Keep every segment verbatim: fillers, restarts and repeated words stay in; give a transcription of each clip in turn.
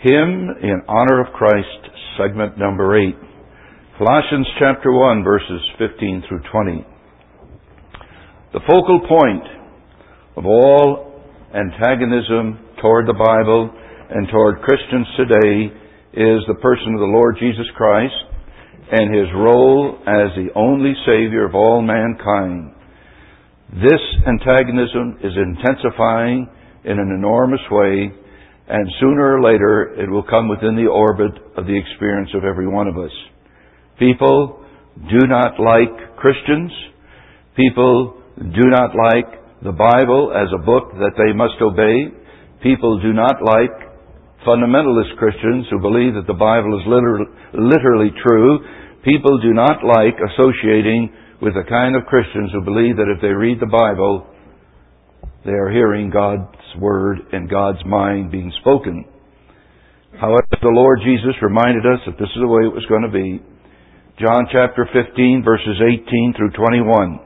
Hymn in Honor of Christ, segment number eight. Colossians chapter one, verses fifteen through twenty. The focal point of all antagonism toward the Bible and toward Christians today is the person of the Lord Jesus Christ and His role as the only Savior of all mankind. This antagonism is intensifying in an enormous way, and sooner or later it will come within the orbit of the experience of every one of us. People do not like Christians. People do not like the Bible as a book that they must obey. People do not like fundamentalist Christians who believe that the Bible is literally, literally true. People do not like associating with the kind of Christians who believe that if they read the Bible, they are hearing God's Word and God's mind being spoken. However, the Lord Jesus reminded us that this is the way it was going to be. John chapter fifteen, verses eighteen through twenty-one.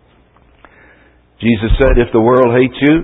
Jesus said, "If the world hates you,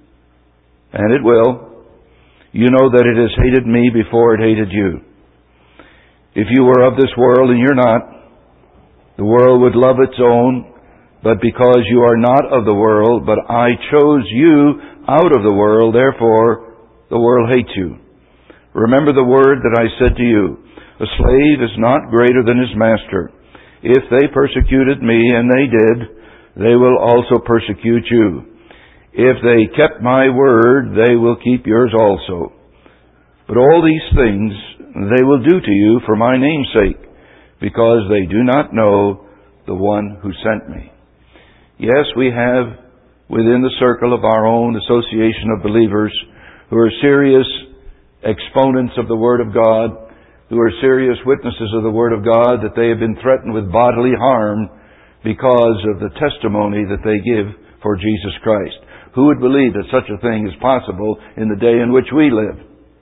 and it will, you know that it has hated me before it hated you. If you were of this world and you're not, the world would love its own, but because you are not of the world, but I chose you out of the world, therefore the world hates you. Remember the word that I said to you, a slave is not greater than his master. If they persecuted me, and they did, they will also persecute you. If they kept my word, they will keep yours also. But all these things they will do to you for my name's sake, because they do not know the one who sent me." Yes, we have within the circle of our own association of believers who are serious exponents of the Word of God, who are serious witnesses of the Word of God, that they have been threatened with bodily harm because of the testimony that they give for Jesus Christ. Who would believe that such a thing is possible in the day in which we live?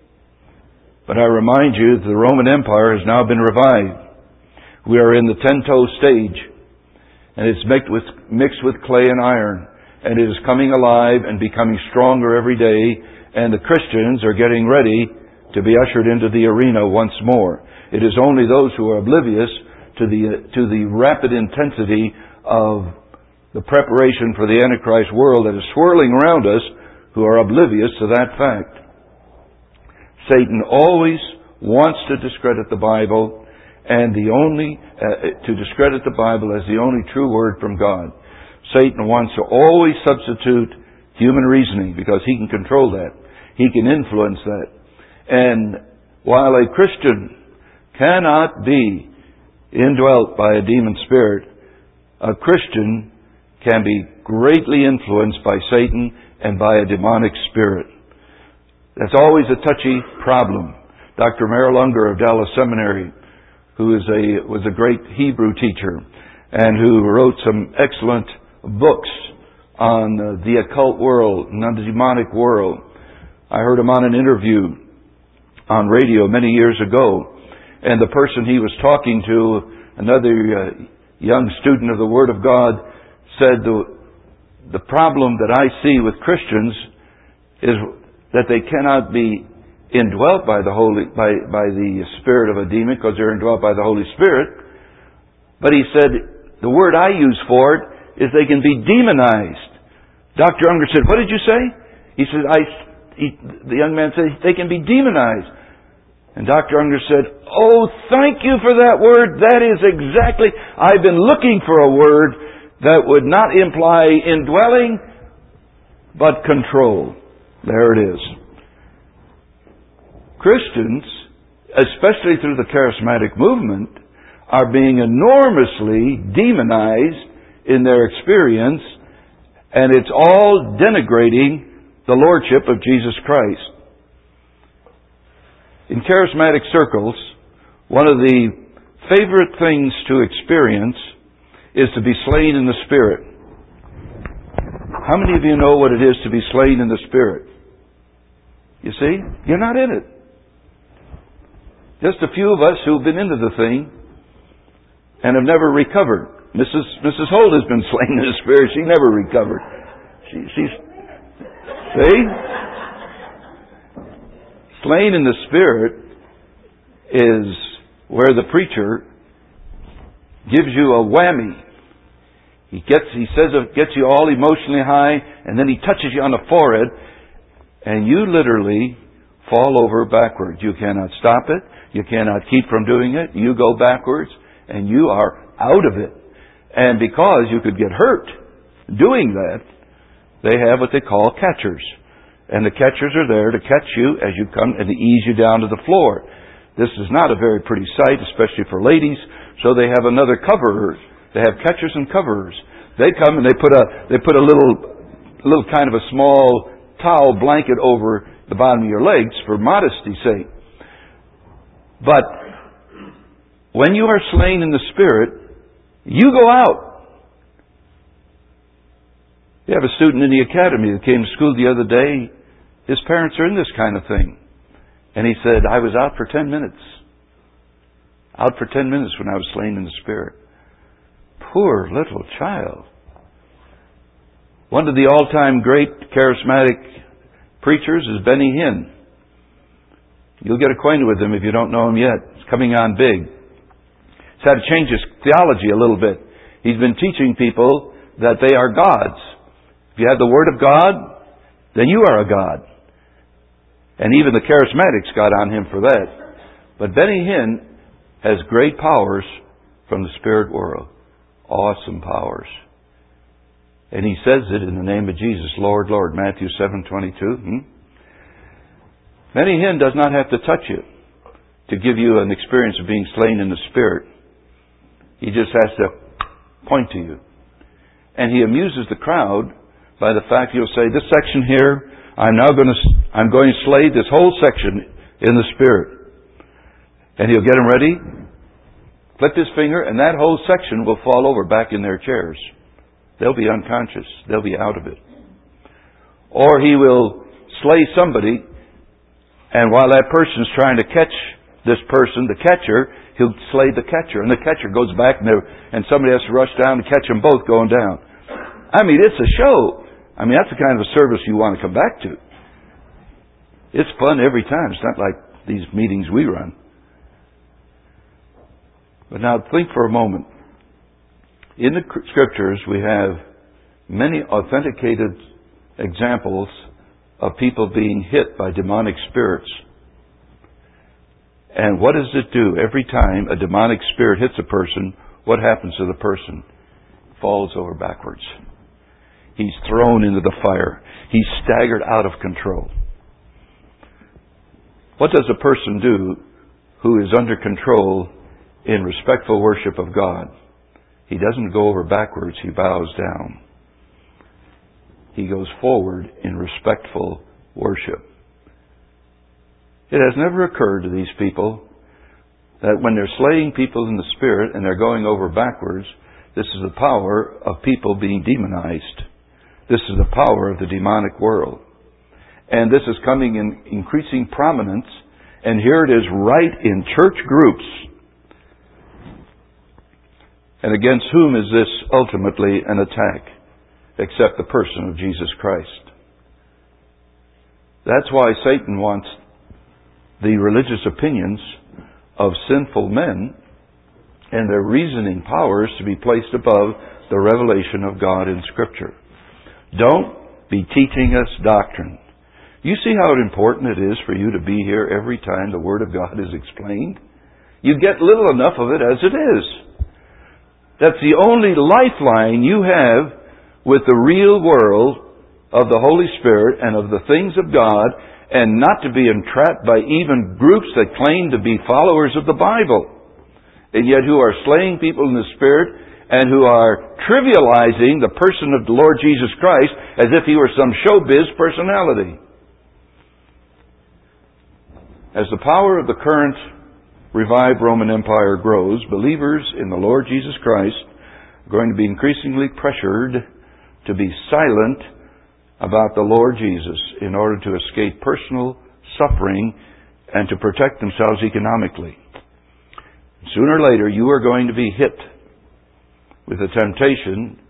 But I remind you that the Roman Empire has now been revived. We are in the ten-toe stage, and it's mixed with, mixed with clay and iron, and it is coming alive and becoming stronger every day, and the Christians are getting ready to be ushered into the arena once more. It is only those who are oblivious to the, to the rapid intensity of the preparation for the Antichrist world that is swirling around us who are oblivious to that fact. Satan always wants to discredit the Bible, and the only uh, to discredit the Bible as the only true word from God. Satan wants to always substitute human reasoning because he can control that. He can influence that. And while a Christian cannot be indwelt by a demon spirit, a Christian can be greatly influenced by Satan and by a demonic spirit. That's always a touchy problem. Doctor Merrill Unger of Dallas Seminary, who is a, was a great Hebrew teacher and who wrote some excellent books on uh, the occult world and on the demonic world. I heard him on an interview on radio many years ago, and the person he was talking to, another uh, young student of the Word of God, said the, the problem that I see with Christians is that they cannot be indwelt by the Holy, by, by the spirit of a demon because they're indwelt by the Holy Spirit. But he said, the word I use for it is they can be demonized. Doctor Unger said, "What did you say?" He said, I, he, the young man said, "They can be demonized." And Doctor Unger said, "Oh, thank you for that word. That is exactly, I've been looking for a word that would not imply indwelling, but control." There it is. Christians, especially through the charismatic movement, are being enormously demonized in their experience, and it's all denigrating the Lordship of Jesus Christ. In charismatic circles, one of the favorite things to experience is to be slain in the Spirit. How many of you know what it is to be slain in the Spirit? You see, you're not in it. Just a few of us who've been into the thing and have never recovered. Missus Missus Holt has been slain in the Spirit. She never recovered. She, she's, see? slain in the Spirit is where the preacher gives you a whammy. He gets, he says it gets you all emotionally high, and then he touches you on the forehead, and you literally fall over backwards. You cannot stop it. You cannot keep from doing it. You go backwards, and you are out of it. And because you could get hurt doing that, they have what they call catchers. And the catchers are there to catch you as you come and to ease you down to the floor. This is not a very pretty sight, especially for ladies, so they have another coverer. They have catchers and coverers. They come and they put a they put a little little kind of a small towel blanket over the bottom of your legs for modesty's sake. But when you are slain in the Spirit, you go out. You have a student in the academy that came to school the other day. His parents are in this kind of thing. And he said, I was out for ten minutes. Out for ten minutes when I was slain in the Spirit. Poor little child. One of the all-time great charismatic preachers is Benny Hinn. You'll get acquainted with him if you don't know him yet. He's coming on big. He's had to change his theology a little bit. He's been teaching people that they are gods. If you have the Word of God, then you are a God. And even the charismatics got on him for that. But Benny Hinn has great powers from the spirit world. Awesome powers. And he says it in the name of Jesus, Lord, Lord, Matthew seven twenty-two. Hmm? Benny Hinn does not have to touch you to give you an experience of being slain in the Spirit. He just has to point to you. And he amuses the crowd by the fact he'll say, this section here, I'm now going to, I'm going to slay this whole section in the Spirit. And he'll get them ready, flip his finger, and that whole section will fall over back in their chairs. They'll be unconscious. They'll be out of it. Or he will slay somebody, and while that person's trying to catch this person, the catcher, he'll slay the catcher. And the catcher goes back, and, and somebody has to rush down and catch them both going down. I mean, it's a show. I mean, that's the kind of a service you want to come back to. It's fun every time. It's not like these meetings we run. But now think for a moment. In the Scriptures, we have many authenticated examples of people being hit by demonic spirits. And what does it do? Every time a demonic spirit hits a person, what happens to the person? Falls over backwards. He's thrown into the fire. He's staggered out of control. What does a person do who is under control in respectful worship of God? He doesn't go over backwards, he bows down. He goes forward in respectful worship. It has never occurred to these people that when they're slaying people in the Spirit and they're going over backwards, this is the power of people being demonized. This is the power of the demonic world. And this is coming in increasing prominence, and here it is right in church groups. And against whom is this ultimately an attack? Except the person of Jesus Christ. That's why Satan wants the religious opinions of sinful men and their reasoning powers to be placed above the revelation of God in Scripture. Don't be teaching us doctrine. You see how important it is for you to be here every time the Word of God is explained? You get little enough of it as it is. That's the only lifeline you have with the real world of the Holy Spirit and of the things of God, and not to be entrapped by even groups that claim to be followers of the Bible, and yet who are slaying people in the Spirit and who are trivializing the person of the Lord Jesus Christ as if He were some showbiz personality. As the power of the current revived Roman Empire grows, believers in the Lord Jesus Christ are going to be increasingly pressured to be silent about the Lord Jesus in order to escape personal suffering and to protect themselves economically. Sooner or later, you are going to be hit with the temptation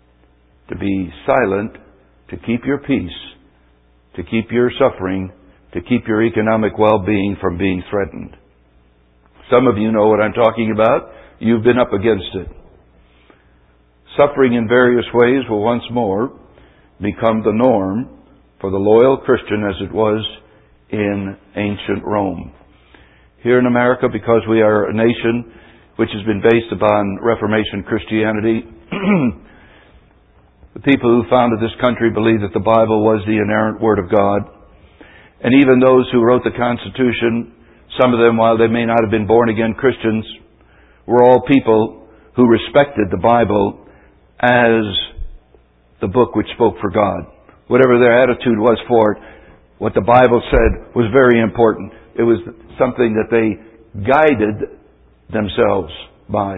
to be silent, to keep your peace, to keep your suffering to keep your economic well-being from being threatened. Some of you know what I'm talking about. You've been up against it. Suffering in various ways will once more become the norm for the loyal Christian as it was in ancient Rome. Here in America, because we are a nation which has been based upon Reformation Christianity, the people who founded this country believed that the Bible was the inerrant Word of God. And even those who wrote the Constitution, some of them, while they may not have been born-again Christians, were all people who respected the Bible as the book which spoke for God. Whatever their attitude was for it, what the Bible said was very important. It was something that they guided themselves by.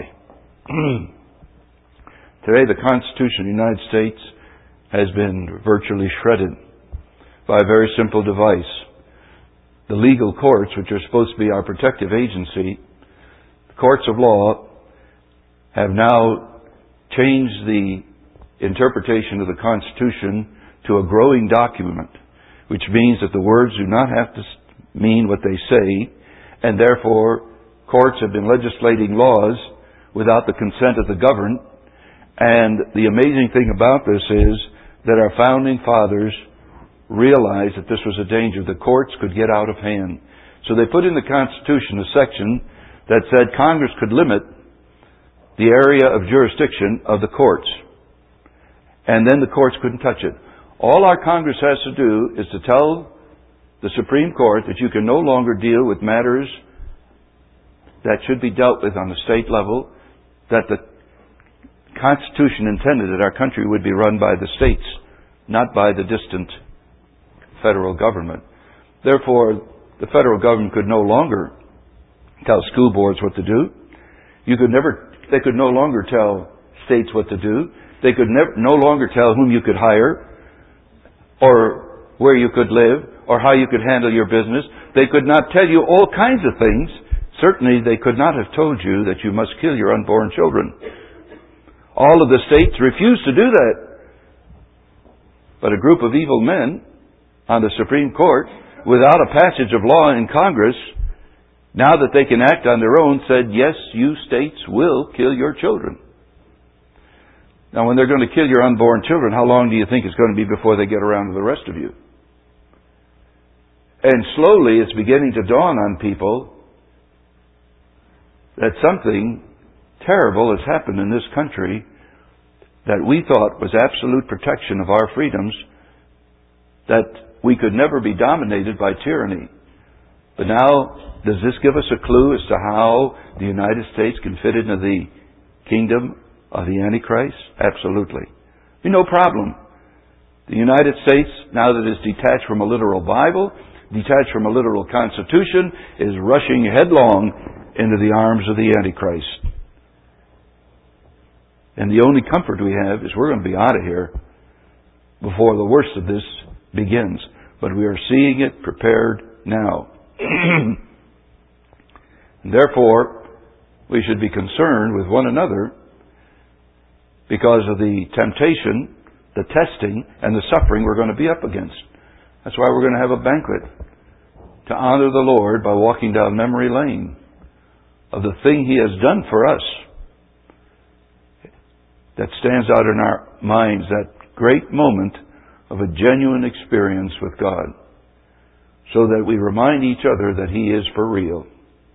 Today, the Constitution of the United States has been virtually shredded by a very simple device. The legal courts, which are supposed to be our protective agency, the courts of law, have now changed the interpretation of the Constitution to a growing document, which means that the words do not have to mean what they say, and therefore courts have been legislating laws without the consent of the governed. And the amazing thing about this is that our founding fathers realized that this was a danger. The courts could get out of hand. So they put in the Constitution a section that said Congress could limit the area of jurisdiction of the courts. And then the courts couldn't touch it. All our Congress has to do is to tell the Supreme Court that you can no longer deal with matters that should be dealt with on the state level, that the Constitution intended that our country would be run by the states, not by the distant federal government. Therefore, the federal government could no longer tell school boards what to do. You could never, they could no longer tell states what to do. They could never, no longer tell whom you could hire, or where you could live, or how you could handle your business. They could not tell you all kinds of things. Certainly, they could not have told you that you must kill your unborn children. All of the states refused to do that. But a group of evil men on the Supreme Court, without a passage of law in Congress, now that they can act on their own, said, yes, you states will kill your children. Now, when they're going to kill your unborn children, how long do you think it's going to be before they get around to the rest of you? And slowly it's beginning to dawn on people that something terrible has happened in this country that we thought was absolute protection of our freedoms, that we could never be dominated by tyranny. But now, does this give us a clue as to how the United States can fit into the kingdom of the Antichrist? Absolutely. Be no problem. The United States, now that it's detached from a literal Bible, detached from a literal Constitution, is rushing headlong into the arms of the Antichrist. And the only comfort we have is we're going to be out of here before the worst of this begins. But we are seeing it prepared now. And therefore, we should be concerned with one another because of the temptation, the testing, and the suffering we're going to be up against. That's why we're going to have a banquet to honor the Lord by walking down memory lane of the thing He has done for us that stands out in our minds, that great moment of a genuine experience with God, so that we remind each other that He is for real.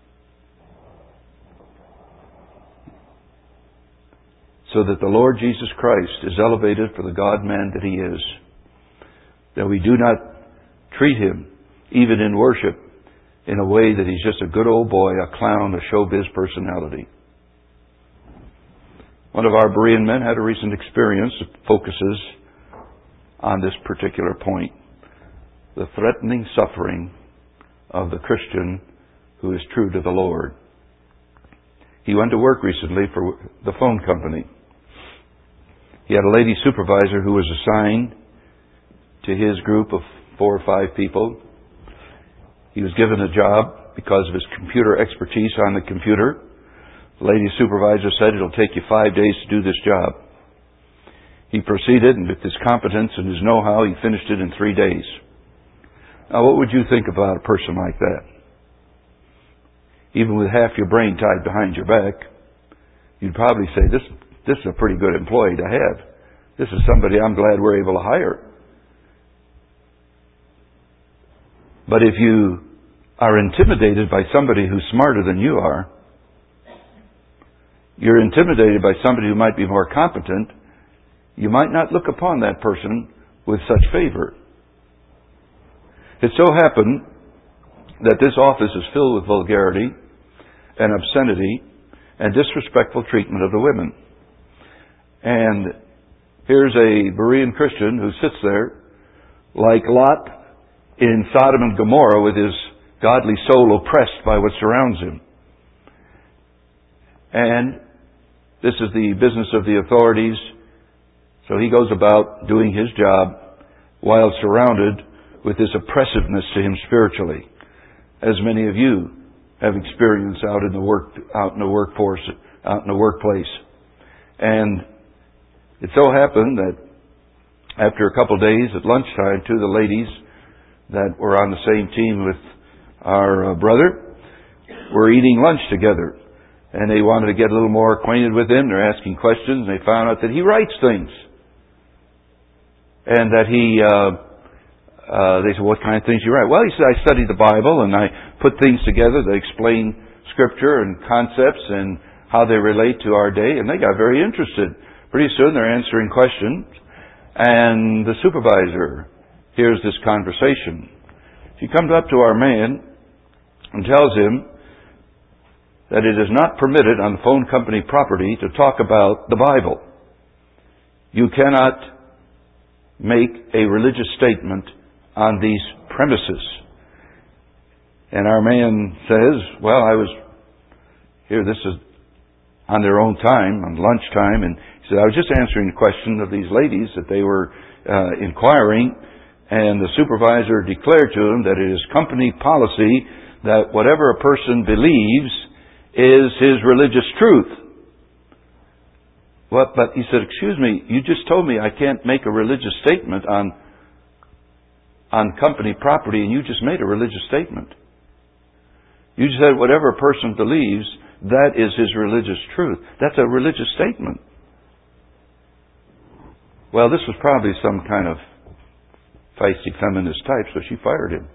So that the Lord Jesus Christ is elevated for the God-man that He is. That we do not treat Him, even in worship, in a way that He's just a good old boy, a clown, a showbiz personality. One of our Berean men had a recent experience that focuses on this particular point. The threatening suffering of the Christian who is true to the Lord. He went to work recently for the phone company. He had a lady supervisor who was assigned to his group of four or five people. He was given a job because of his computer expertise on the computer. The lady supervisor said, it'll take you five days to do this job. He proceeded, and with his competence and his know-how, he finished it in three days. Now, what would you think about a person like that? Even with half your brain tied behind your back, you'd probably say, this, this is a pretty good employee to have. This is somebody I'm glad we're able to hire. But if you are intimidated by somebody who's smarter than you are, you're intimidated by somebody who might be more competent, you might not look upon that person with such favor. It so happened that this office is filled with vulgarity and obscenity and disrespectful treatment of the women. And here's a Berean Christian who sits there like Lot in Sodom and Gomorrah with his godly soul oppressed by what surrounds him. And this is the business of the authorities. So he goes about doing his job while surrounded with this oppressiveness to him spiritually, as many of you have experienced out in the work, out in the workforce, out in the workplace. And it so happened that after a couple of days at lunchtime, two of the ladies that were on the same team with our uh, brother were eating lunch together. And they wanted to get a little more acquainted with him. They're asking questions, and they found out that he writes things. And that he, uh, uh, they said, what kind of things you write? Well, he said, I study the Bible, and I put things together that explain Scripture and concepts and how they relate to our day. And they got very interested. Pretty soon they're answering questions, and the supervisor hears this conversation. She comes up to our man and tells him that it is not permitted on the phone company property to talk about the Bible. You cannot make a religious statement on these premises. And our man says, well, I was here, this is on their own time, on lunchtime, and he said, I was just answering the question of these ladies that they were uh, inquiring, and the supervisor declared to them that it is company policy that whatever a person believes is his religious truth. What? But he said, excuse me, you just told me I can't make a religious statement on on company property, and you just made a religious statement. You just said whatever a person believes, that is his religious truth. That's a religious statement. Well, this was probably some kind of feisty feminist type, so she fired him.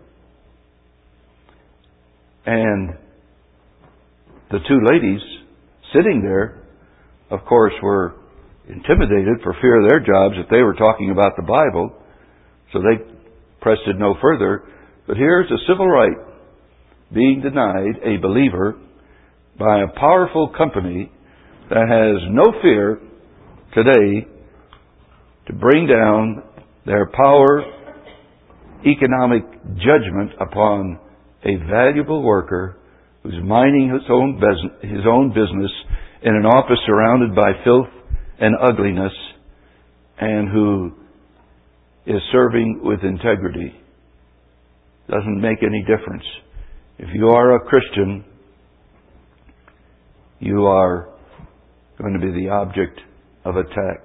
And the two ladies sitting there, of course, were intimidated for fear of their jobs if they were talking about the Bible, so they pressed it no further. But here's a civil right being denied a believer by a powerful company that has no fear today to bring down their power, economic judgment upon a valuable worker who's minding his own business, his own business in an office surrounded by filth and ugliness, and who is serving with integrity. Doesn't make any difference. If you are a Christian, you are going to be the object of attack.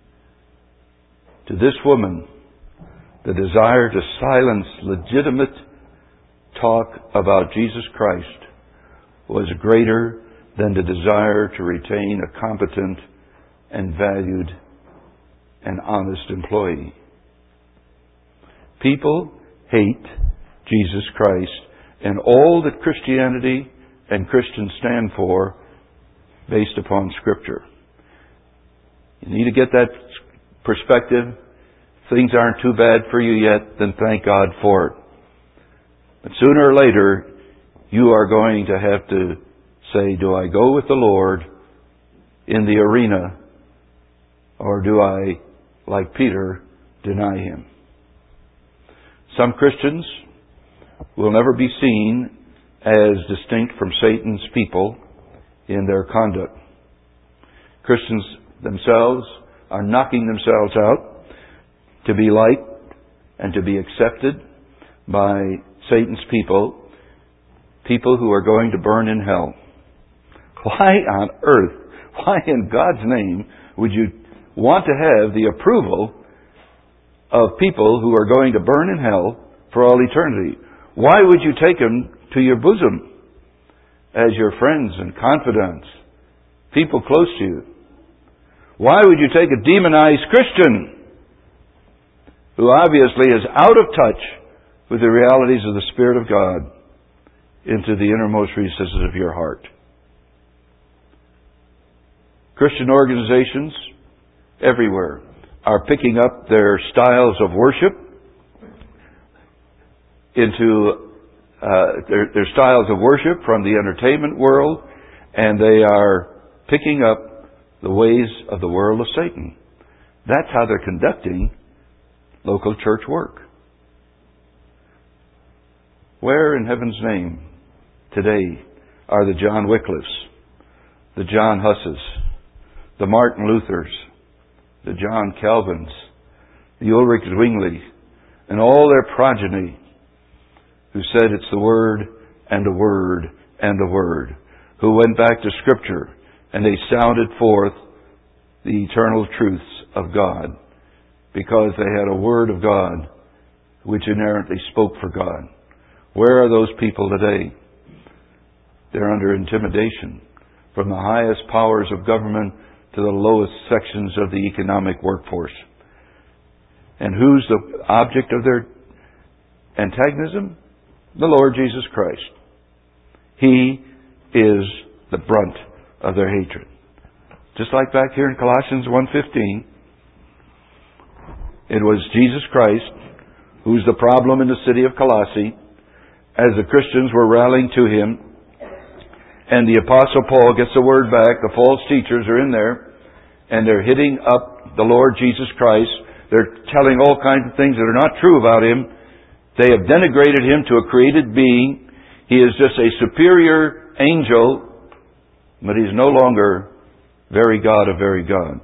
To this woman, the desire to silence legitimate talk about Jesus Christ was greater than the desire to retain a competent and valued and honest employee. People hate Jesus Christ and all that Christianity and Christians stand for based upon Scripture. You need to get that perspective. If things aren't too bad for you yet, then thank God for it. But sooner or later, you are going to have to say, do I go with the Lord in the arena, or do I, like Peter, deny Him? Some Christians will never be seen as distinct from Satan's people in their conduct. Christians themselves are knocking themselves out to be liked and to be accepted by Satan's people, people who are going to burn in hell. Why on earth, why in God's name would you want to have the approval of people who are going to burn in hell for all eternity. Why would you take them to your bosom as your friends and confidants, people close to you? Why would you take a demonized Christian who obviously is out of touch with the realities of the Spirit of God into the innermost recesses of your heart? Christian organizations everywhere are picking up their styles of worship into uh, their, their styles of worship from the entertainment world, and they are picking up the ways of the world of Satan. That's how they're conducting local church work. Where in heaven's name today are the John Wycliffes, the John Husses, the Martin Luthers, the John Calvins, the Ulrich Zwingli, and all their progeny who said it's the Word and the Word and the Word, who went back to Scripture and they sounded forth the eternal truths of God because they had a Word of God which inerrantly spoke for God. Where are those people today? They're under intimidation from the highest powers of government to the lowest sections of the economic workforce. And who's the object of their antagonism? The Lord Jesus Christ. He is the brunt of their hatred. Just like back here in Colossians one fifteen, it was Jesus Christ who's the problem in the city of Colossae as the Christians were rallying to Him. And the Apostle Paul gets the word back. The false teachers are in there, and they're hitting up the Lord Jesus Christ. They're telling all kinds of things that are not true about Him. They have denigrated Him to a created being. He is just a superior angel, but He's no longer very God of very God.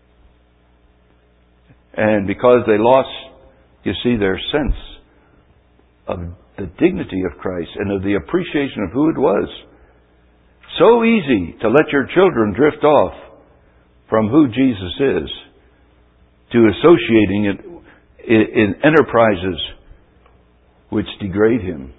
And because they lost, you see, their sense of the dignity of Christ and of the appreciation of who it was. So easy to let your children drift off from who Jesus is to associating it in enterprises which degrade Him.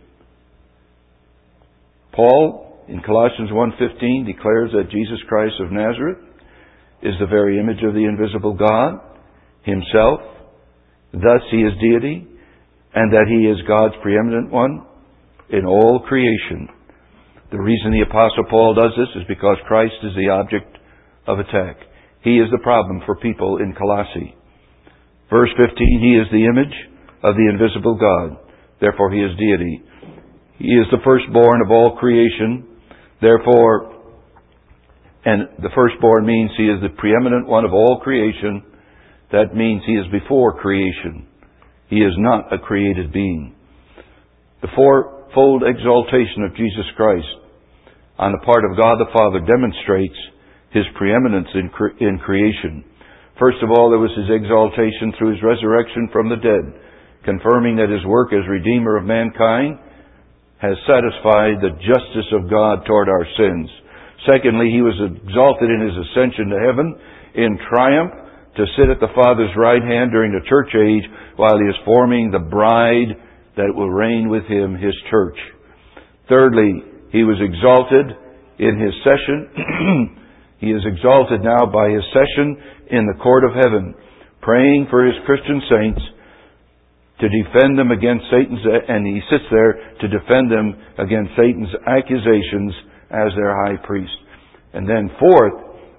Paul, in Colossians one fifteen, declares that Jesus Christ of Nazareth is the very image of the invisible God Himself. Thus He is deity, and that He is God's preeminent one in all creation. The reason the Apostle Paul does this is because Christ is the object of attack. He is the problem for people in Colossae. Verse fifteen, He is the image of the invisible God. Therefore He is deity. He is the firstborn of all creation. Therefore, and the firstborn means He is the preeminent one of all creation. That means He is before creation. He is not a created being. The fourfold exaltation of Jesus Christ on the part of God the Father demonstrates His preeminence in, cre- in creation. First of all, there was His exaltation through His resurrection from the dead, confirming that His work as Redeemer of mankind has satisfied the justice of God toward our sins. Secondly, He was exalted in His ascension to heaven in triumph to sit at the Father's right hand during the church age while He is forming the bride that will reign with Him, His church. Thirdly, He was exalted in His session. He is exalted now by His session in the court of heaven, praying for His Christian saints to defend them against Satan's, and He sits there to defend them against Satan's accusations as their high priest. And then fourth,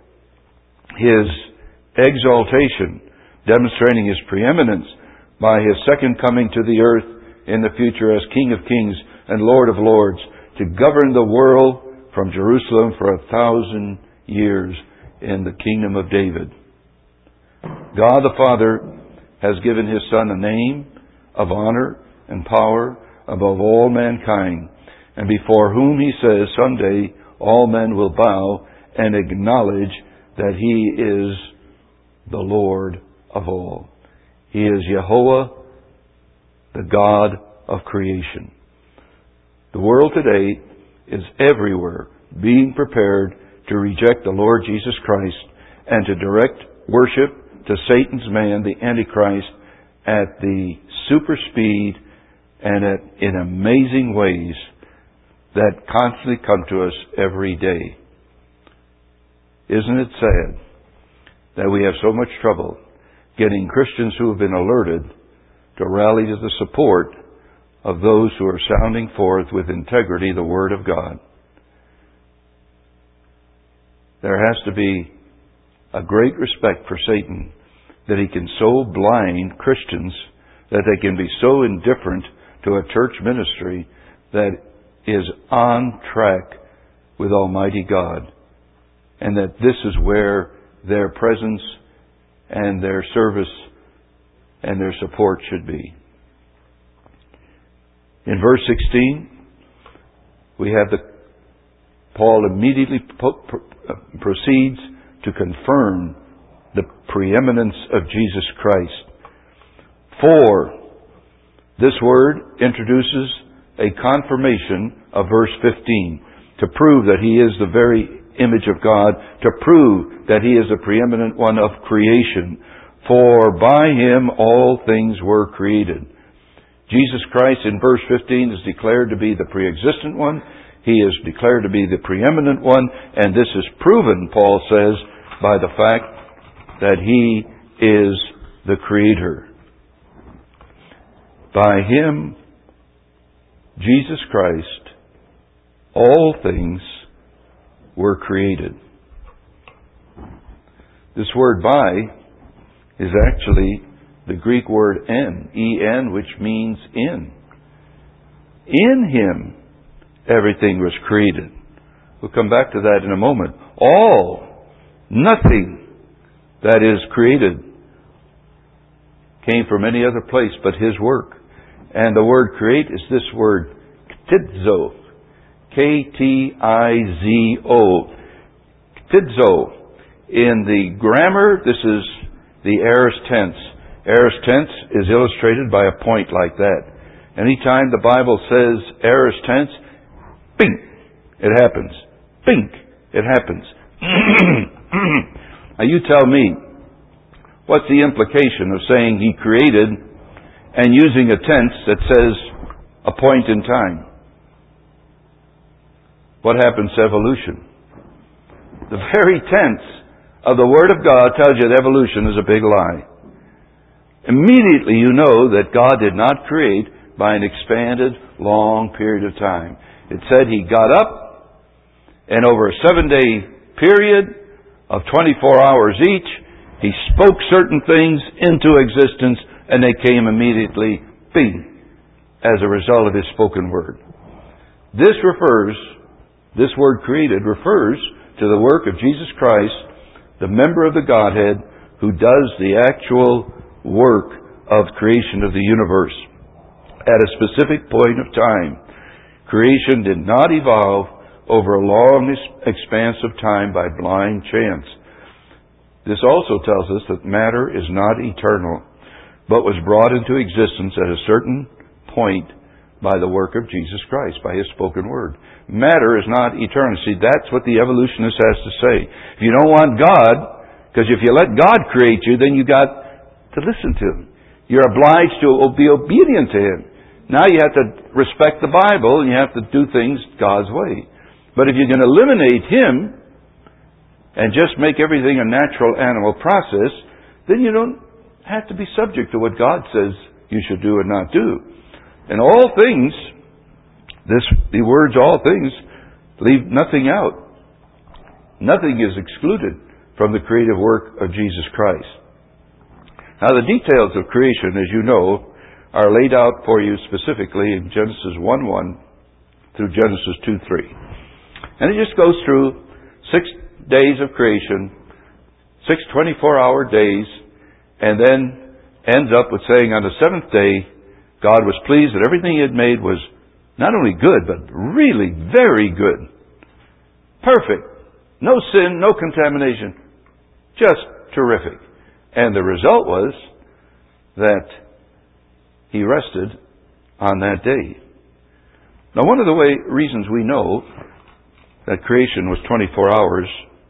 His exaltation, demonstrating His preeminence by His second coming to the earth in the future as King of Kings and Lord of Lords, to govern the world from Jerusalem for a thousand years in the kingdom of David. God the Father has given His Son a name of honor and power above all mankind, and before whom He says someday all men will bow and acknowledge that He is the Lord of all. He is Jehovah, the God of creation. The world today is everywhere being prepared to reject the Lord Jesus Christ and to direct worship to Satan's man, the Antichrist, at the super speed and in amazing ways that constantly come to us every day. Isn't it sad that we have so much trouble getting Christians who have been alerted to rally to the support of those who are sounding forth with integrity the Word of God? There has to be a great respect for Satan, that he can so blind Christians that they can be so indifferent to a church ministry that is on track with Almighty God, and that this is where their presence and their service and their support should be. In verse sixteen, we have the Paul immediately proceeds to confirm the preeminence of Jesus Christ. For this word introduces a confirmation of verse fifteen, to prove that He is the very image of God, to prove that He is the preeminent one of creation. For by Him all things were created. Jesus Christ in verse fifteen is declared to be the pre-existent one. He is declared to be the preeminent one, and this is proven, Paul says, by the fact that He is the Creator. By Him, Jesus Christ, all things were created. This word by is actually the Greek word en, E N, which means in. In Him, everything was created. We'll come back to that in a moment. All, nothing that is created came from any other place but His work. And the word create is this word, ktizo. K T I Z O. Ktizo. In the grammar, this is the aorist tense. Aorist tense is illustrated by a point like that. Anytime the Bible says aorist tense, bing, it happens. Bing, it happens. Now you tell me, what's the implication of saying He created and using a tense that says a point in time? What happens to evolution? The very tense of the Word of God tells you that evolution is a big lie. Immediately you know that God did not create by an expanded, long period of time. It said He got up, and over a seven-day period of twenty-four hours each, He spoke certain things into existence, and they came immediately, bing, as a result of His spoken word. This refers, this word created refers to the work of Jesus Christ, the member of the Godhead, who does the actual work of creation of the universe at a specific point of time. Creation did not evolve over a long expanse of time by blind chance. This also tells us that matter is not eternal, but was brought into existence at a certain point by the work of Jesus Christ, by His spoken word. Matter is not eternal. See, that's what the evolutionist has to say. If you don't want God, because if you let God create you, then you got to listen to Him. You're obliged to be obedient to Him. Now you have to respect the Bible, and you have to do things God's way. But if you can eliminate Him and just make everything a natural animal process, then you don't have to be subject to what God says you should do and not do. And all things, this the words all things, leave nothing out. Nothing is excluded from the creative work of Jesus Christ. Now the details of creation, as you know, are laid out for you specifically in Genesis one one through Genesis two three. And it just goes through six days of creation, six twenty-four hour days, and then ends up with saying on the seventh day, God was pleased that everything He had made was not only good, but really very good. Perfect. No sin, no contamination. Just terrific. And the result was that He rested on that day. Now, one of the way, reasons we know that creation was twenty-four hours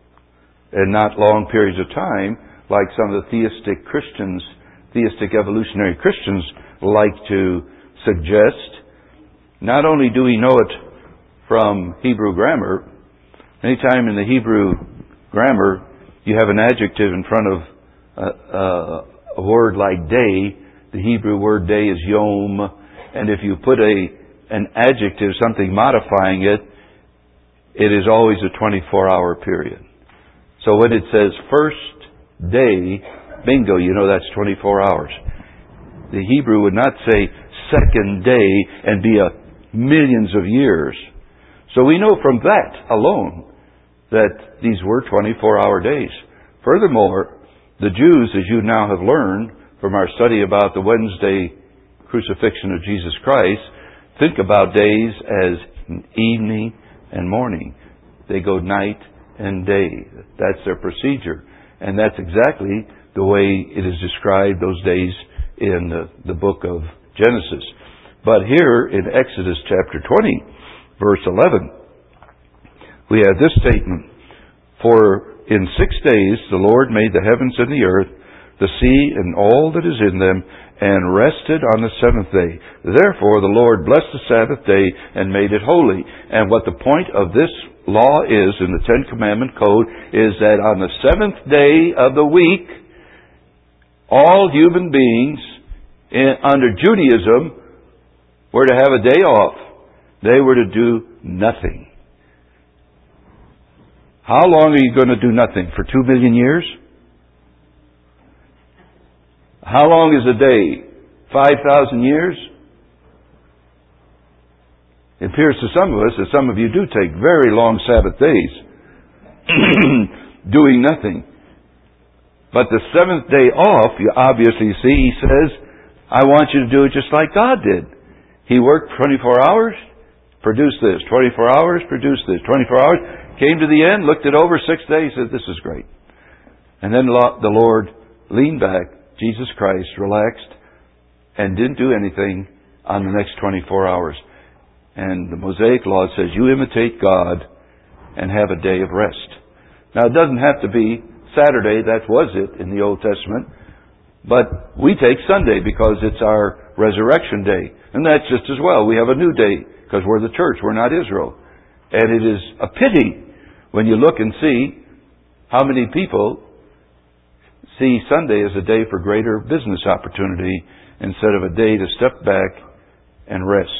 and not long periods of time, like some of the theistic Christians, theistic evolutionary Christians like to suggest, not only do we know it from Hebrew grammar, anytime in the Hebrew grammar you have an adjective in front of a, a, a word like day, the Hebrew word day is yom, and if you put a an adjective, something modifying it, it is always a twenty-four hour period. So when it says first day, bingo, you know that's twenty-four hours. The Hebrew would not say second day and be a millions of years. So we know from that alone that these were twenty-four hour days. Furthermore, the Jews, as you now have learned from our study about the Wednesday crucifixion of Jesus Christ, think about days as evening and morning. They go night and day. That's their procedure. And that's exactly the way it is described, those days, in the, the book of Genesis. But here in Exodus chapter twenty, verse eleven, we have this statement: "For in six days the Lord made the heavens and the earth, the sea and all that is in them, and rested on the seventh day. Therefore the Lord blessed the Sabbath day and made it holy." And what the point of this law is in the Ten Commandment Code is that on the seventh day of the week, all human beings in, under Judaism were to have a day off. They were to do nothing. How long are you going to do nothing? For two million years? How long is a day? Five thousand years? It appears to some of us that some of you do take very long Sabbath days doing nothing. But the seventh day off, you obviously see, he says, I want you to do it just like God did. He worked twenty-four hours, produced this. twenty-four hours, produced this. twenty-four hours, came to the end, looked it over, six days, said, this is great. And then the Lord leaned back, Jesus Christ, relaxed, and didn't do anything on the next twenty-four hours. And the Mosaic Law says, you imitate God and have a day of rest. Now, it doesn't have to be Saturday. That was it in the Old Testament. But we take Sunday because it's our resurrection day. And that's just as well. We have a new day because we're the church. We're not Israel. And it is a pity when you look and see how many people see Sunday as a day for greater business opportunity instead of a day to step back and rest.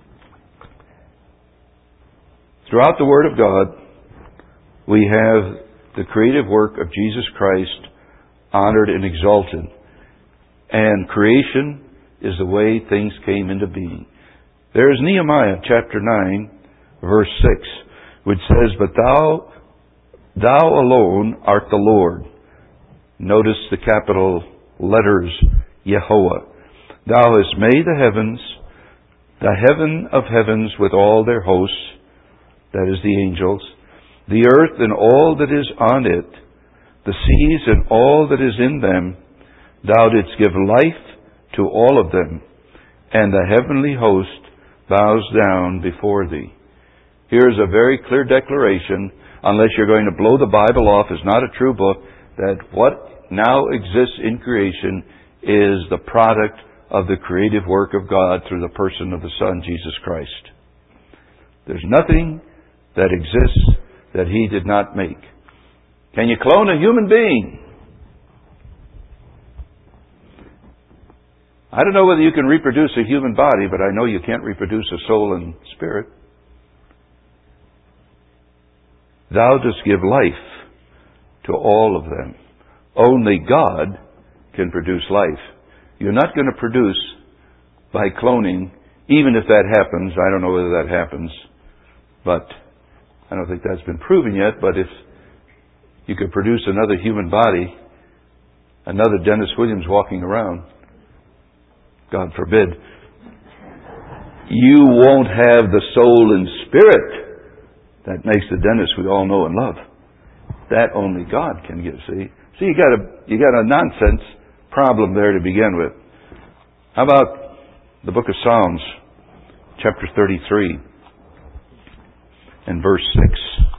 Throughout the Word of God, we have the creative work of Jesus Christ honored and exalted. And creation is the way things came into being. There is Nehemiah chapter nine, verse six, which says, But thou, thou alone art the Lord. Notice the capital letters, Yehovah. Thou hast made the heavens, the heaven of heavens with all their hosts, that is the angels, the earth and all that is on it, the seas and all that is in them. Thou didst give life to all of them, and the heavenly host bows down before thee. Here's a very clear declaration, unless you're going to blow the Bible off as not a true book, that what now exists in creation is the product of the creative work of God through the person of the Son, Jesus Christ. There's nothing that exists that He did not make. Can you clone a human being? I don't know whether you can reproduce a human body, but I know you can't reproduce a soul and spirit. Thou dost give life to all of them. Only God can produce life. You're not going to produce by cloning, even if that happens. I don't know whether that happens, but I don't think that's been proven yet. But if you could produce another human body, another Dennis Williams walking around, God forbid, you won't have the soul and spirit that makes the Dennis we all know and love. That only God can give. See, see, you got a you got a nonsense problem there to begin with. How about the book of Psalms, chapter thirty-three, and verse six?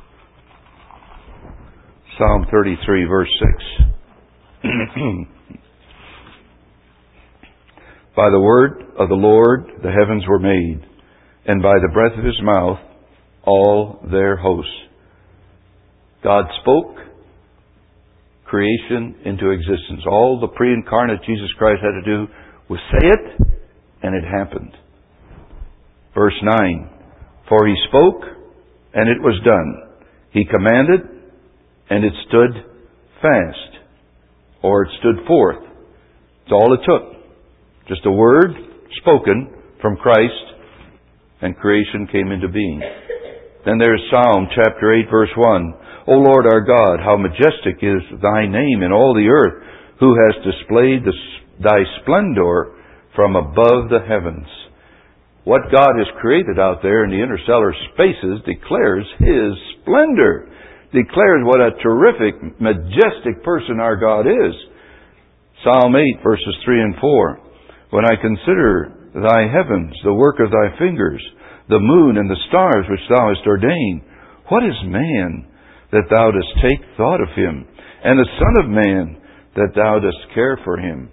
Psalm thirty-three, verse six. By the word of the Lord the heavens were made, and by the breath of His mouth all their hosts. God spoke creation into existence. All the pre-incarnate Jesus Christ had to do was say it, and it happened. Verse nine, for He spoke, and it was done. He commanded, and it stood fast, or it stood forth. It's all it took. Just a word spoken from Christ, and creation came into being. Then there's Psalm chapter eight, verse one. O Lord our God, how majestic is Thy name in all the earth, who has displayed the, Thy splendor from above the heavens. What God has created out there in the interstellar spaces declares His splendor, declares what a terrific, majestic person our God is. Psalm eight, verses three and four. When I consider Thy heavens, the work of Thy fingers, the moon and the stars which Thou hast ordained, what is man that Thou dost take thought of him, and the Son of Man that Thou dost care for him?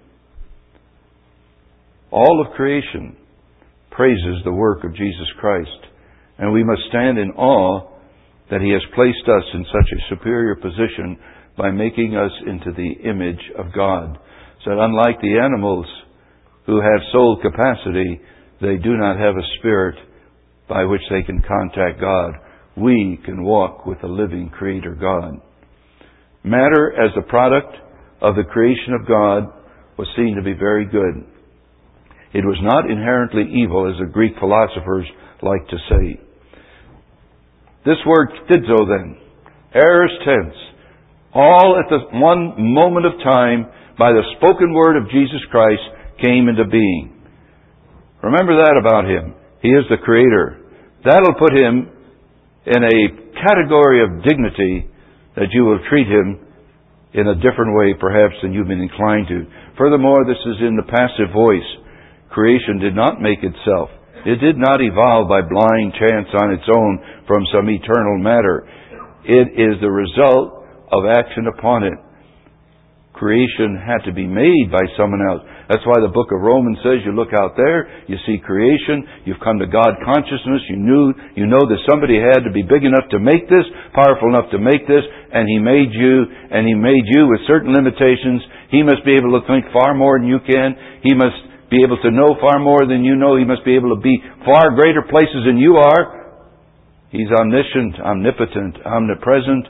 All of creation praises the work of Jesus Christ, and we must stand in awe that He has placed us in such a superior position by making us into the image of God. So that unlike the animals who have soul capacity, they do not have a spirit by which they can contact God. We can walk with the living Creator God. Matter as a product of the creation of God was seen to be very good. It was not inherently evil, as the Greek philosophers like to say. This word "ptizo" then, aorist tense, all at the one moment of time, by the spoken word of Jesus Christ, came into being. Remember that about Him. He is the Creator. That'll put Him in a category of dignity that you will treat Him in a different way, perhaps, than you've been inclined to. Furthermore, this is in the passive voice. Creation did not make itself. It did not evolve by blind chance on its own from some eternal matter. It is the result of action upon it. Creation had to be made by someone else. That's why the book of Romans says you look out there, you see creation, you've come to God consciousness, you knew, you know that somebody had to be big enough to make this, powerful enough to make this, and He made you, and He made you with certain limitations. He must be able to think far more than you can. He must be able to know far more than you know. He must be able to be far greater places than you are. He's omniscient, omnipotent, omnipresent.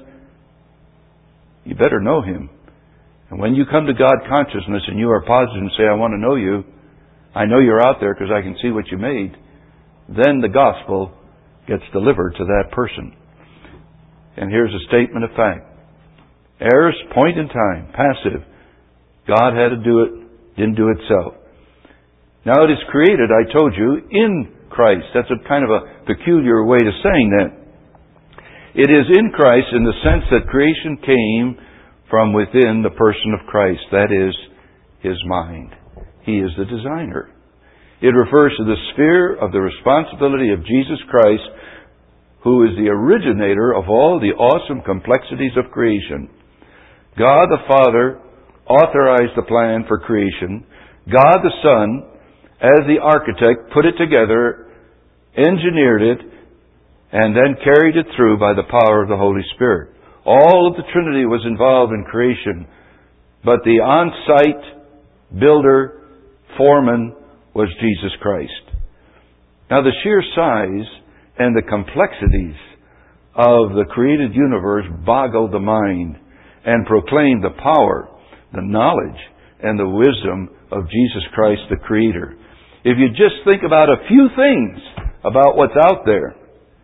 You better know Him. And when you come to God consciousness and you are positive and say, I want to know You, I know You're out there because I can see what You made, then the gospel gets delivered to that person. And here's a statement of fact. Aorist, point in time, passive. God had to do it, didn't do itself. Now it is created, I told you, in Christ. That's a kind of a peculiar way of saying that. It is in Christ in the sense that creation came from within the person of Christ. That is, His mind. He is the designer. It refers to the sphere of the responsibility of Jesus Christ, who is the originator of all the awesome complexities of creation. God the Father authorized the plan for creation. God the Son, as the architect, put it together, engineered it, and then carried it through by the power of the Holy Spirit. All of the Trinity was involved in creation, but the on-site builder, foreman, was Jesus Christ. Now the sheer size and the complexities of the created universe boggled the mind and proclaimed the power, the knowledge, and the wisdom of Jesus Christ the Creator. If you just think about a few things about what's out there,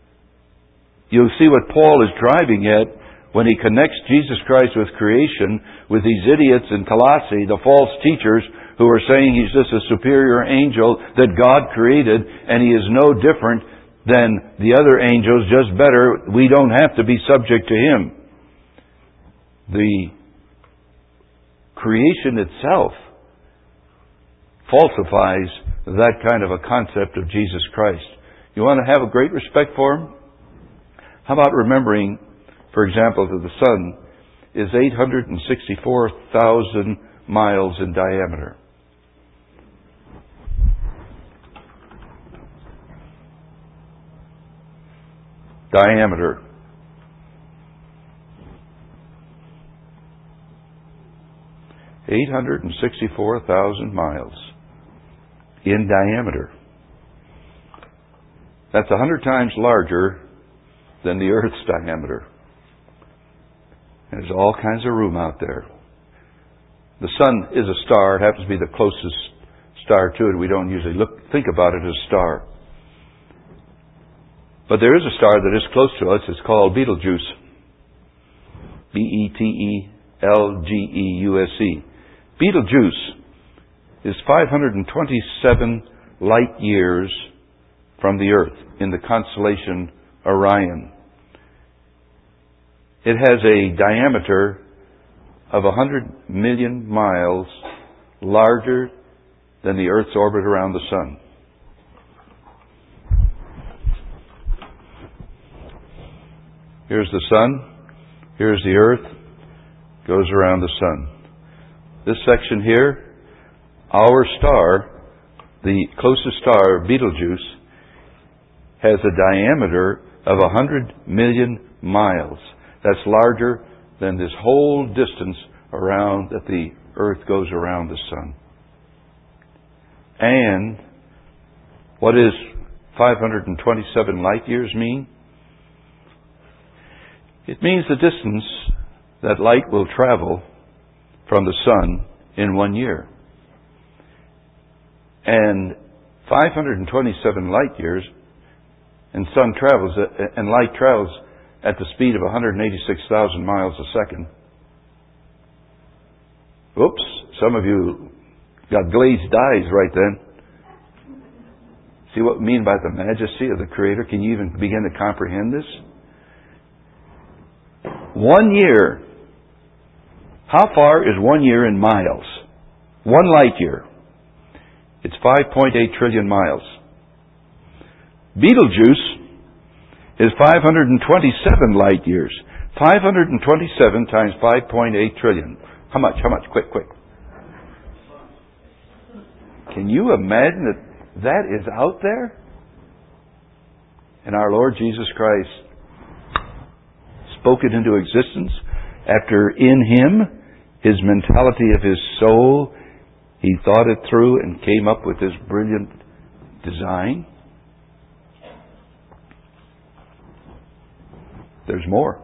you'll see what Paul is driving at when he connects Jesus Christ with creation with these idiots in Colossae, the false teachers who are saying He's just a superior angel that God created and He is no different than the other angels, just better. We don't have to be subject to Him. The creation itself falsifies that kind of a concept of Jesus Christ. You want to have a great respect for Him? How about remembering, for example, that the sun is eight hundred sixty-four thousand miles in diameter. diameter. eight hundred sixty-four thousand miles in diameter. That's a hundred times larger than the Earth's diameter. There's all kinds of room out there. The sun is a star. It happens to be the closest star to it. We don't usually look think about it as a star. But there is a star that is close to us. It's called Betelgeuse. B E T E L G E U S E. Betelgeuse is five hundred twenty-seven light years from the Earth in the constellation Orion. It has a diameter of one hundred million miles larger than the Earth's orbit around the Sun. Here's the Sun. Here's the Earth. Goes around the Sun. This section here, our star, the closest star, Betelgeuse, has a diameter of one hundred million miles. That's larger than this whole distance around that the Earth goes around the Sun. And what does five hundred twenty-seven light years mean? It means the distance that light will travel from the Sun in one year. And five hundred twenty-seven light years, and sun travels and light travels at the speed of one hundred eighty-six thousand miles a second. Oops, some of you got glazed eyes right then. See what we mean by the majesty of the Creator? Can you even begin to comprehend this? One year. How far is one year in miles? One light year. It's five point eight trillion miles. Betelgeuse is five hundred twenty-seven light years. five hundred twenty-seven times five point eight trillion. How much? How much? Quick, quick. Can you imagine that that is out there? And our Lord Jesus Christ spoke it into existence after in Him, His mentality of His soul, He thought it through and came up with this brilliant design. There's more.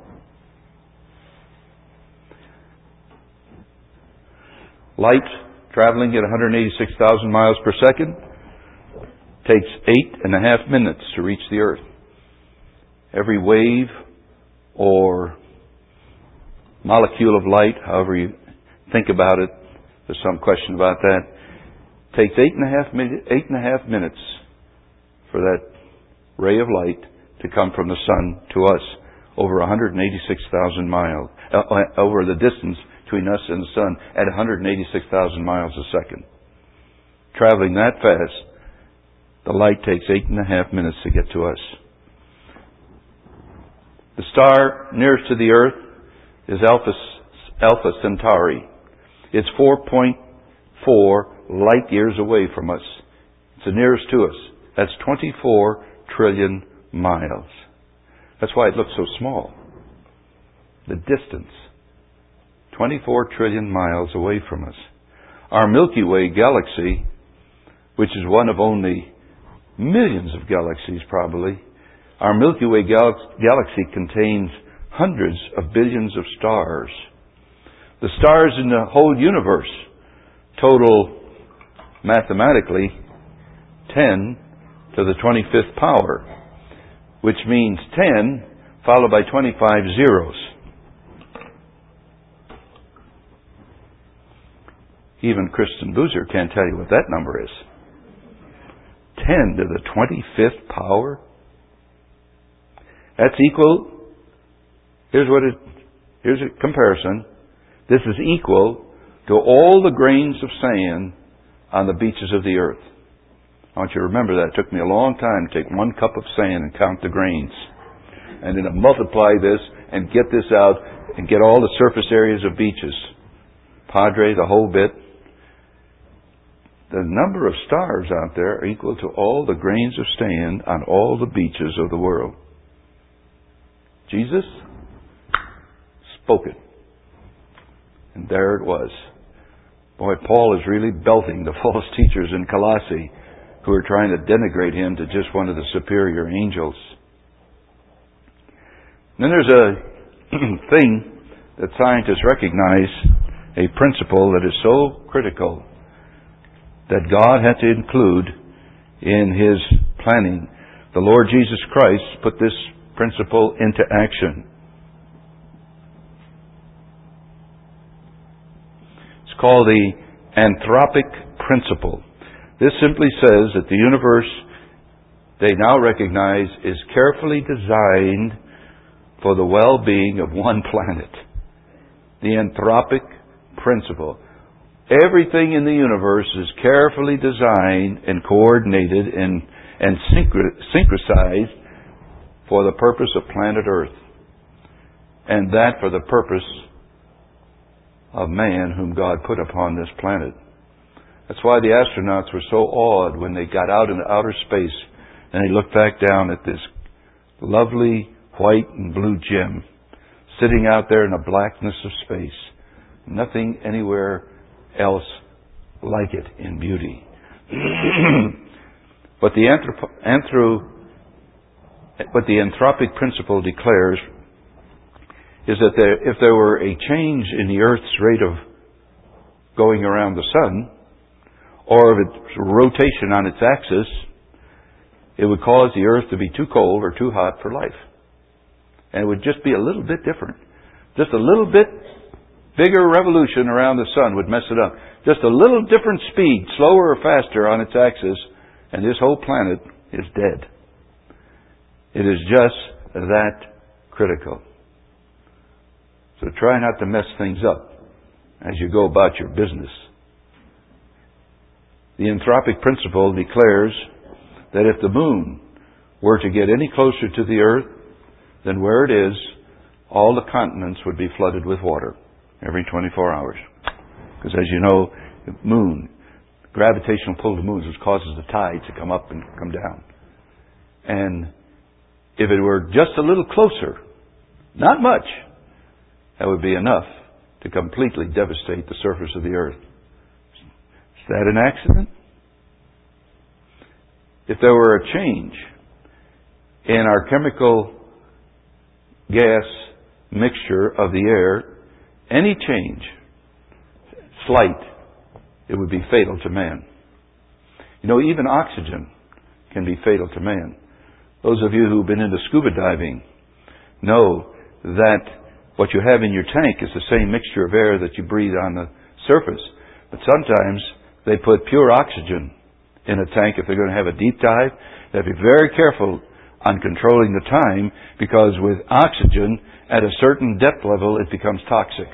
Light traveling at one hundred eighty-six thousand miles per second takes eight and a half minutes to reach the Earth. Every wave or molecule of light, however you think about it, there's some question about that, takes eight and a half minutes, eight and a half minutes for that ray of light to come from the sun to us over one hundred eighty-six thousand miles, uh, over the distance between us and the sun at one hundred eighty-six thousand miles a second. Traveling that fast, the light takes eight and a half minutes to get to us. The star nearest to the Earth is Alpha, Alpha Centauri. It's four point four light years away from us. It's the nearest to us. That's twenty-four trillion miles. That's why it looks so small. The distance. twenty-four trillion miles away from us. Our Milky Way galaxy, which is one of only millions of galaxies probably, our Milky Way gal- galaxy contains hundreds of billions of stars. The stars in the whole universe total, mathematically, ten to the twenty-fifth power, which means ten followed by twenty-five zeros. Even Kristen Boozer can't tell you what that number is. ten to the twenty-fifth power? That's equal, here's what it, here's a comparison. This is equal to all the grains of sand on the beaches of the earth. I want you to remember that. It took me a long time to take one cup of sand and count the grains. And then to multiply this and get this out and get all the surface areas of beaches. Padre, the whole bit. The number of stars out there are equal to all the grains of sand on all the beaches of the world. Jesus spoke it. And there it was. Boy, Paul is really belting the false teachers in Colossae who are trying to denigrate him to just one of the superior angels. Then there's a thing that scientists recognize, a principle that is so critical that God had to include in His planning. The Lord Jesus Christ put this principle into action. It's called the anthropic principle. This simply says that the universe, they now recognize, is carefully designed for the well-being of one planet. The anthropic principle. Everything in the universe is carefully designed and coordinated and, and synchronized for the purpose of planet Earth. And that for the purpose of man whom God put upon this planet. That's why the astronauts were so awed when they got out into outer space and they looked back down at this lovely white and blue gem sitting out there in the blackness of space. Nothing anywhere else like it in beauty. But the anthrop- anthro- what the anthropic principle declares is that there, if there were a change in the Earth's rate of going around the sun, or of its rotation on its axis, it would cause the Earth to be too cold or too hot for life. And it would just be a little bit different. Just a little bit bigger revolution around the sun would mess it up. Just a little different speed, slower or faster on its axis, and this whole planet is dead. It is just that critical. So try not to mess things up as you go about your business. The anthropic principle declares that if the moon were to get any closer to the Earth than where it is, all the continents would be flooded with water every twenty-four hours. Because as you know, the moon, gravitational pull of the moon is what causes the tide to come up and come down. And if it were just a little closer, not much, that would be enough to completely devastate the surface of the Earth. Is that an accident? If there were a change in our chemical gas mixture of the air, any change, slight, it would be fatal to man. You know, even oxygen can be fatal to man. Those of you who've been into scuba diving know that what you have in your tank is the same mixture of air that you breathe on the surface. But sometimes they put pure oxygen in a tank if they're going to have a deep dive. They have to be very careful on controlling the time, because with oxygen at a certain depth level it becomes toxic.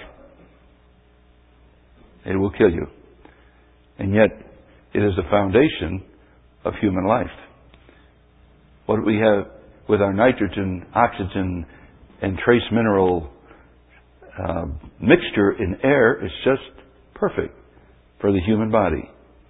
It will kill you. And yet it is the foundation of human life. What we have with our nitrogen, oxygen, and trace mineral uh, mixture in air is just perfect for the human body.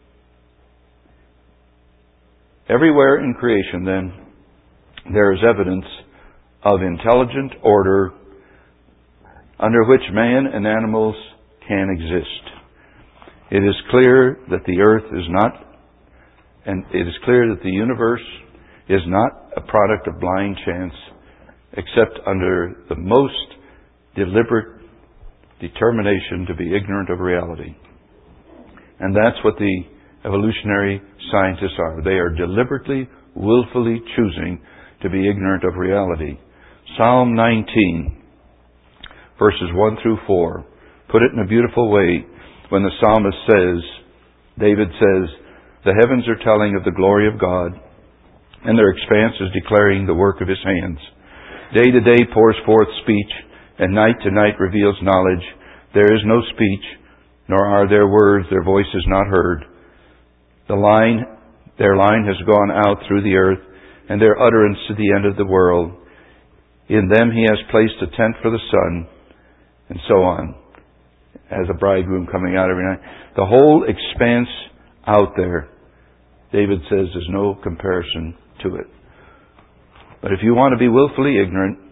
Everywhere in creation, then, there is evidence of intelligent order under which man and animals can exist. It is clear that the earth is not, and it is clear that the universe is not a product of blind chance, except under the most deliberate determination to be ignorant of reality. And that's what the evolutionary scientists are. They are deliberately, willfully choosing to be ignorant of reality. Psalm nineteen, verses one through four, put it in a beautiful way when the psalmist says, David says, "The heavens are telling of the glory of God, and their expanse is declaring the work of His hands. Day to day pours forth speech, and night to night reveals knowledge. There is no speech, nor are there words, their voice is not heard. The line, their line has gone out through the earth, and their utterance to the end of the world. In them He has placed a tent for the sun," and so on, as a bridegroom coming out every night. The whole expanse out there, David says, there's no comparison to it. But if you want to be willfully ignorant, if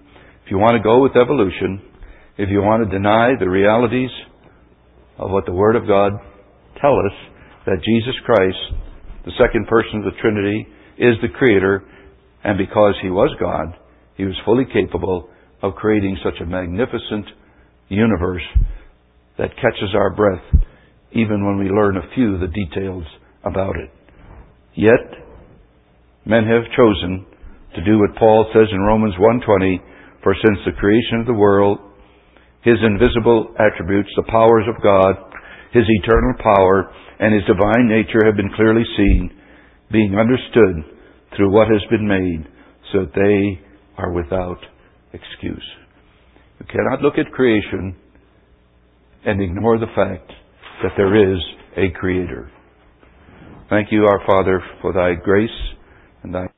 If you want to go with evolution, if you want to deny the realities of what the Word of God tell us, that Jesus Christ, the second person of the Trinity, is the Creator, and because He was God, He was fully capable of creating such a magnificent universe that catches our breath even when we learn a few of the details about it. Yet, men have chosen to do what Paul says in Romans one twenty, for since the creation of the world, His invisible attributes, the powers of God, His eternal power, and His divine nature have been clearly seen, being understood through what has been made, so that they are without excuse. You cannot look at creation and ignore the fact that there is a Creator. Thank you, our Father, for Thy grace and Thy